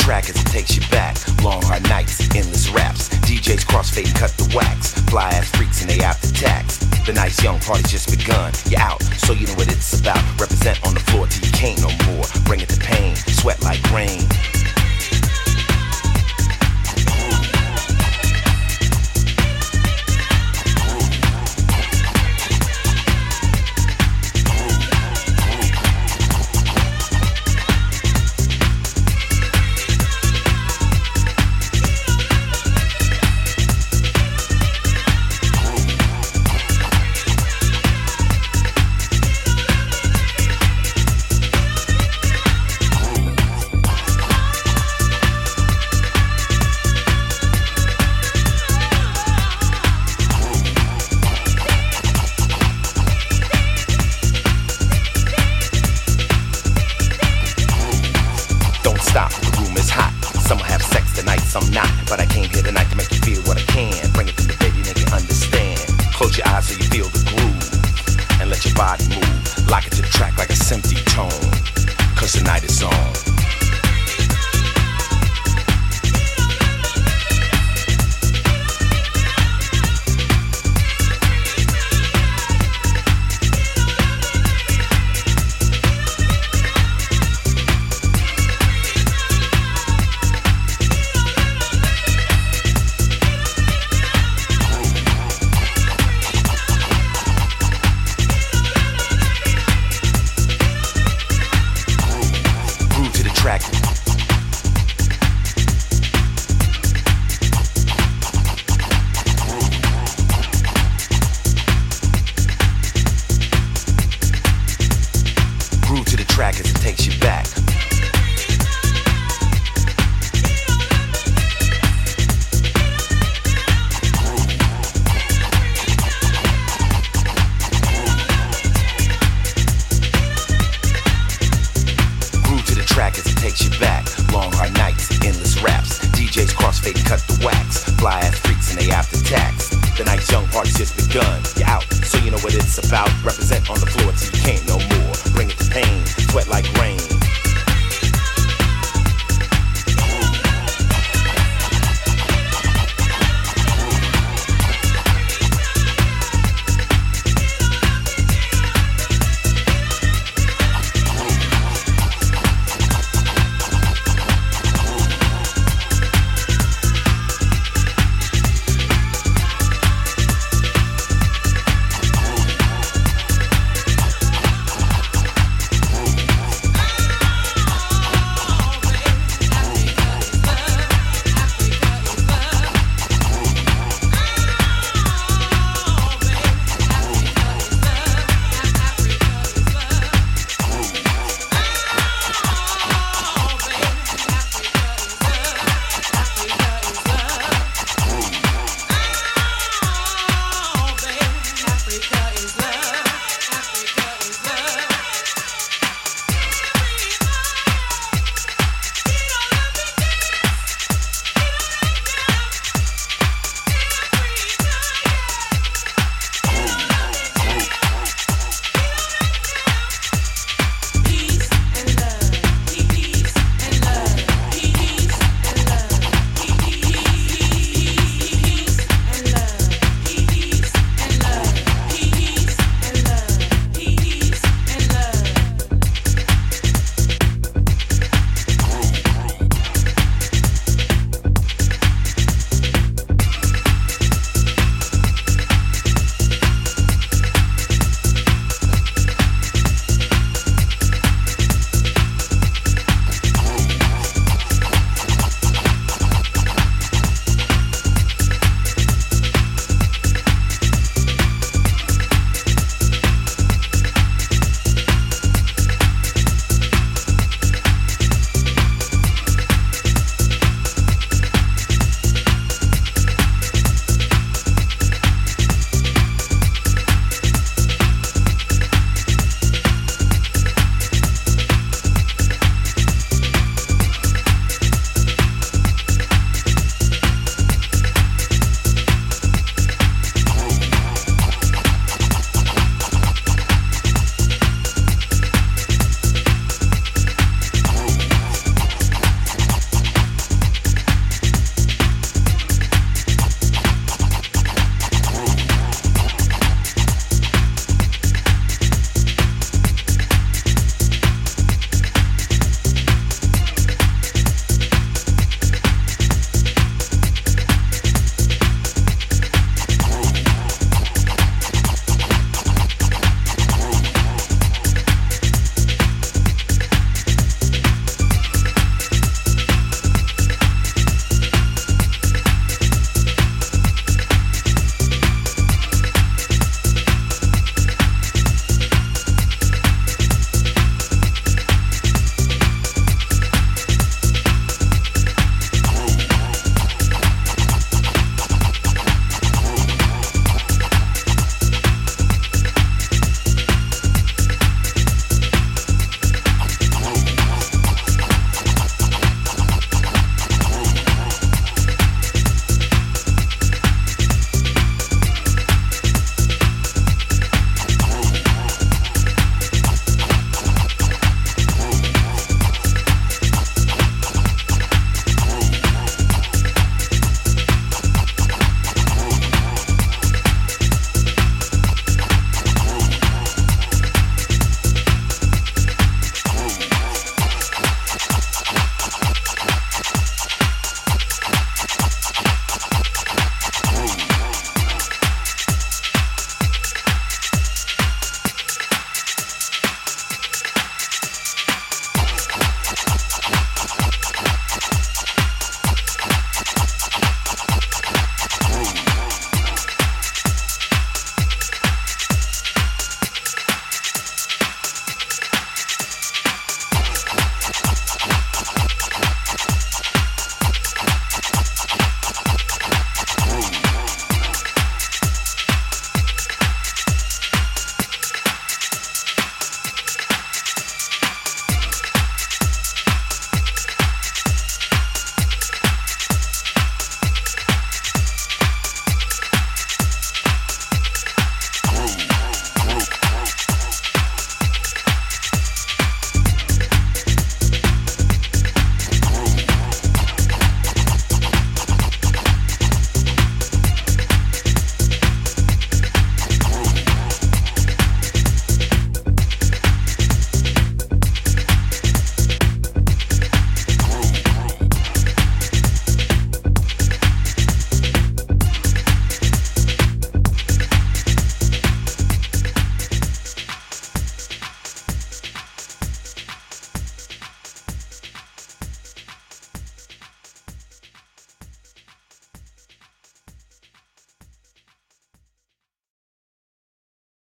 track as it takes you back. Long hard nights, endless raps. DJs crossfade and cut the wax. Fly ass freaks and they after tax. The nice young party's just begun. You're out, so you know what it's about. Represent on the floor till you can't no more. Bring it to pain, sweat like rain. I'm not, but I came here tonight to make you feel what I can. Bring it to the baby, make you understand. Close your eyes so you feel the groove, and let your body move. Lock it to the track like a SMPTE tone, cause the night is on. Track as it takes you back. Groove to the track as it takes you back. Long hard nights, endless raps. DJs crossfade and cut the wax. Fly ass freaks and they after tax. The night's young party's just begun. You're out, so you know what it's about. Represent on the floor